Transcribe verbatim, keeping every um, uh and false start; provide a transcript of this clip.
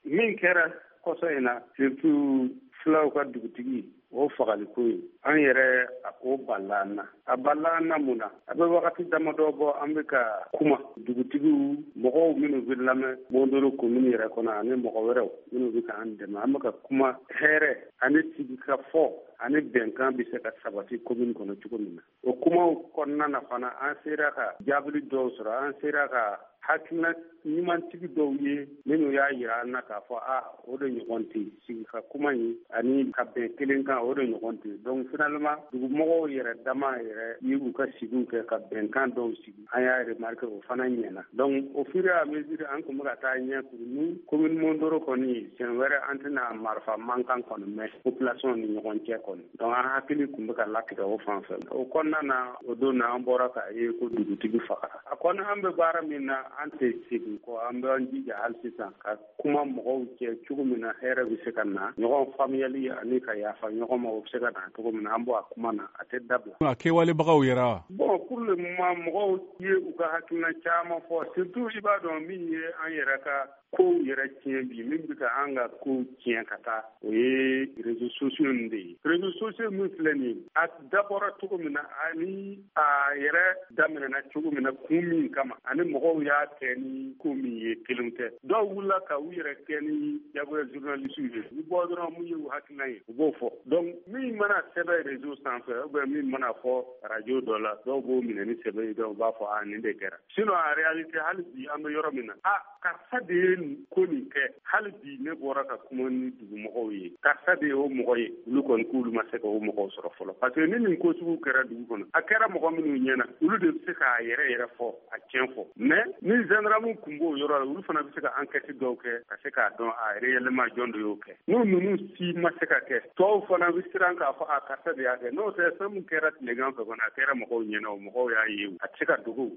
min kɛra kɔsɔ in na surtout fulaw ka dugutigi o fagali ko ye an yɛrɛ a ko balila an na a balila an na mun na a bɛ wagati damadɔ bɔ an bɛ ka kuma dugutigiw mɔgɔw minnu bɛ lamɛn Mɔndoro commune yɛrɛ kɔnɔ ani mɔgɔ wɛrɛw minnu bɛ k'an dɛmɛ an bɛ ka kuma hɛrɛ ani sigikafɔ ani bɛnkan bɛ se ka sabati commune kɔnɔ cogo min na o kumaw kɔnɔna na fana an sera ka jaabili dɔw sɔrɔ an sera ka hakilina ɲumantigi dɔw ye minnu y'a yira an na k'a fɔ a o de ɲɔgɔn tɛ sigi ka kuma in ani ka bɛn kelen kan o de ɲɔgɔn tɛ donc finalement dugumɔgɔw yɛrɛ dama yɛrɛ ye u ka sigiw kɛ ka bɛnkan dɔw sigi an y'a remarqué o fana ɲɛna donc au fur et à mesure an tun bɛ ka taa ɲɛ kuru ni commune Mɔndoro kɔni siɲɛ wɛrɛ an tɛna marifa mankan kɔni mɛn population ni ɲɔgɔn cɛ kɔni donc an hakili tun bɛ ka latigɛ o fan fɛ o kɔnɔna na o don na an bɔra k'a ye ko dugutigi fagara a kɔni an bɛ baara min na an tɛ segin kɔ an bɛ an jija hali sisan ka kuma mɔgɔw cɛ cogo min na hɛrɛ bɛ se ka na ɲɔgɔn faamuyali ani ka yafa ɲɔgɔn ma o bɛ se ka na cogo min na an bɔ a kuma na a tɛ dabila. A kɛwalebagaw yɛrɛ bon pour le moment mɔgɔw ye u ka hakilina caman fɔ surtout i b'a dɔn min ye an yɛrɛ ka kow yɛrɛ tiɲɛ bi min bɛ ka an ka kow tiɲɛ ka taa o ye réseaux sociaux in de ye réseaux sociaux min filɛ nin ye a dabɔra cogo min na ani a yɛrɛ daminɛna cogo min na kun min kama ani mɔgɔw y'a kɛ ni ko min ye kelen tɛ dɔw wulila ka u yɛrɛ kɛ ni jagoya journalistes ye u bɔ dɔrɔn mun ye u hakilina ye u b'o fɔ donc min mana sɛbɛn réseau sanfɛ ou bien min mana fɔ radio dɔ la dɔw b'o minɛ ni sɛbɛn ye dɔw b'a fɔ a nin de kɛra sinon en réalité hali bi an bɛ yɔrɔ min na a karisa de ye ko nin kɛ hali bi ne bɔra ka kuma ni dugumɔgɔw ye karisa de ye o mɔgɔ ye olu kɔni k'olu ma se ka o mɔgɔw sɔrɔ fɔlɔ parce que ni nin ko sugu kɛra dugu kɔnɔ a kɛra mɔgɔ minnu ɲɛna olu de bɛ se k'a yɛrɛ yɛrɛ fɔ a tiɲɛ fɔ mais ni gendarme kun b'o yɔrɔ la olu fana bɛ se ka enquête dɔw kɛ ka se k'a dɔn a réellement jɔn de y'o kɛ n'o ninnu si ma se ka kɛ tɔw fana bɛ siran k'a fɔ a karisa de y'a kɛ n'o tɛ fɛn min kɛra tilegan fɛ kɔni a kɛra mɔgɔw ɲɛna o mɔgɔw y'a ye a tɛ se ka dogo